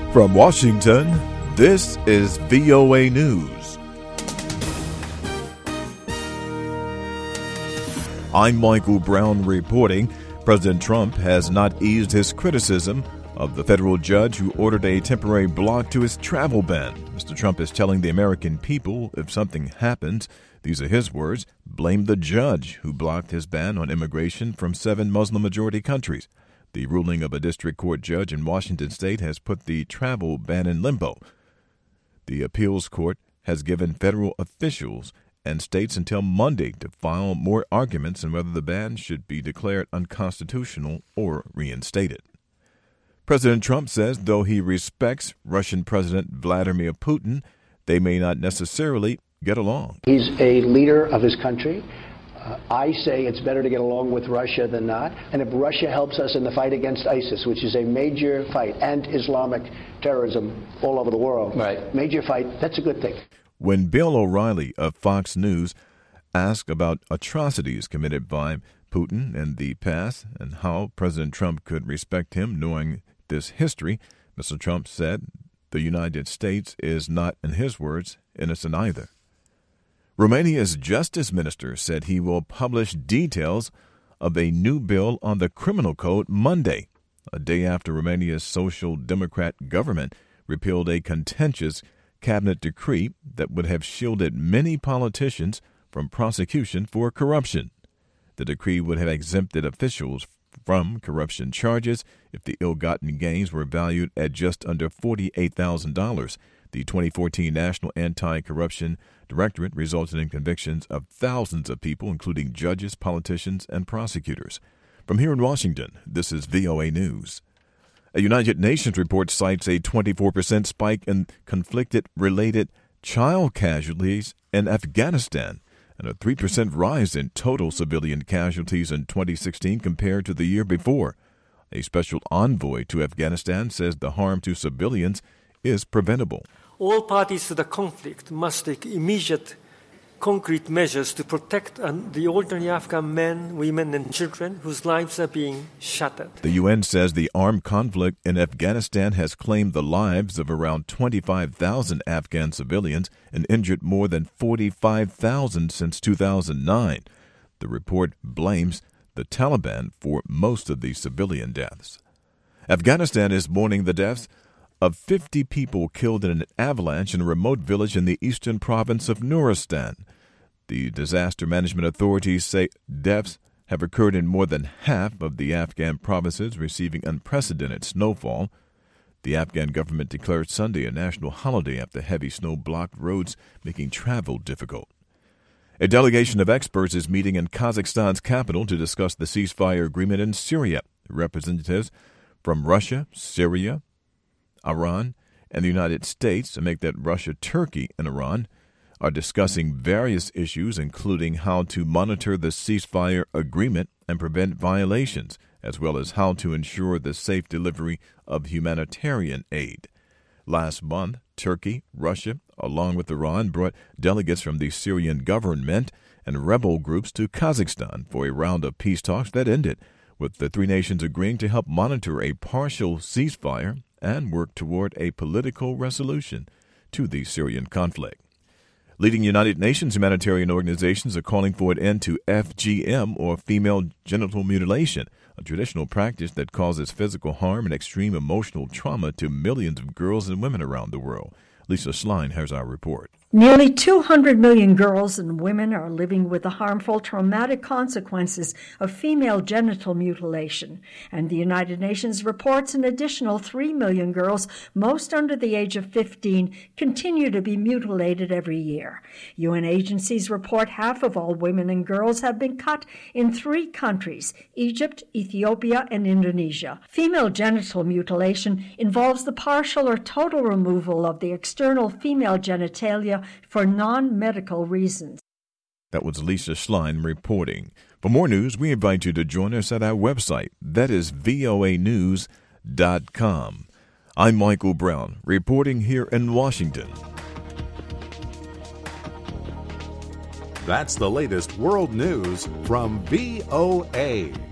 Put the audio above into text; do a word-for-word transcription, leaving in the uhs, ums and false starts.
From Washington, this is V O A News. I'm Michael Brown reporting. President Trump has not eased his criticism of the federal judge who ordered a temporary block to his travel ban. Mister Trump is telling the American people if something happens, these are his words, blame the judge who blocked his ban on immigration from seven Muslim-majority countries. The ruling of a district court judge in Washington state has put the travel ban in limbo. The appeals court has given federal officials and states until Monday to file more arguments on whether the ban should be declared unconstitutional or reinstated. President Trump says though he respects Russian President Vladimir Putin, they may not necessarily get along. He's a leader of his country. Uh, I say it's better to get along with Russia than not. And if Russia helps us in the fight against ISIS, which is a major fight, and Islamic terrorism all over the world, right. major fight, that's a good thing. When Bill O'Reilly of Fox News asked about atrocities committed by Putin in the past and how President Trump could respect him knowing this history, Mister Trump said the United States is not, in his words, innocent either. Romania's justice minister said he will publish details of a new bill on the criminal code Monday, a day after Romania's Social Democrat government repealed a contentious cabinet decree that would have shielded many politicians from prosecution for corruption. The decree would have exempted officials from corruption charges if the ill-gotten gains were valued at just under forty-eight thousand dollars. The twenty fourteen National Anti-Corruption Directorate resulted in convictions of thousands of people, including judges, politicians, and prosecutors. From here in Washington, this is V O A News. A United Nations report cites a twenty-four percent spike in conflict-related child casualties in Afghanistan and a three percent rise in total civilian casualties in twenty sixteen compared to the year before. A special envoy to Afghanistan says the harm to civilians is preventable. All parties to the conflict must take immediate, concrete measures to protect the ordinary Afghan men, women, and children whose lives are being shattered. The U N says the armed conflict in Afghanistan has claimed the lives of around twenty-five thousand Afghan civilians and injured more than forty-five thousand since two thousand nine. The report blames the Taliban for most of the civilian deaths. Afghanistan is mourning the deaths of fifty people killed in an avalanche in a remote village in the eastern province of Nuristan. The disaster management authorities say deaths have occurred in more than half of the Afghan provinces receiving unprecedented snowfall. The Afghan government declared Sunday a national holiday after heavy snow blocked roads, making travel difficult. A delegation of experts is meeting in Kazakhstan's capital to discuss the ceasefire agreement in Syria. Representatives from Russia, Syria, Iran, and the United States, to make that Russia, Turkey, and Iran are discussing various issues, including how to monitor the ceasefire agreement and prevent violations, as well as how to ensure the safe delivery of humanitarian aid. Last month, Turkey, Russia, along with Iran, brought delegates from the Syrian government and rebel groups to Kazakhstan for a round of peace talks that ended with the three nations agreeing to help monitor a partial ceasefire and work toward a political resolution to the Syrian conflict. Leading United Nations humanitarian organizations are calling for an end to F G M, or female genital mutilation, a traditional practice that causes physical harm and extreme emotional trauma to millions of girls and women around the world. Lisa Schlein has our report. Nearly two hundred million girls and women are living with the harmful, traumatic consequences of female genital mutilation, and the United Nations reports an additional three million girls, most under the age of fifteen, continue to be mutilated every year. U N agencies report half of all women and girls have been cut in three countries, Egypt, Ethiopia, and Indonesia. Female genital mutilation involves the partial or total removal of the external female genitalia for non-medical reasons. That was Lisa Schlein reporting. For more news, we invite you to join us at our website. That is V O A news dot com. I'm Michael Brown, reporting here in Washington. That's the latest world news from V O A.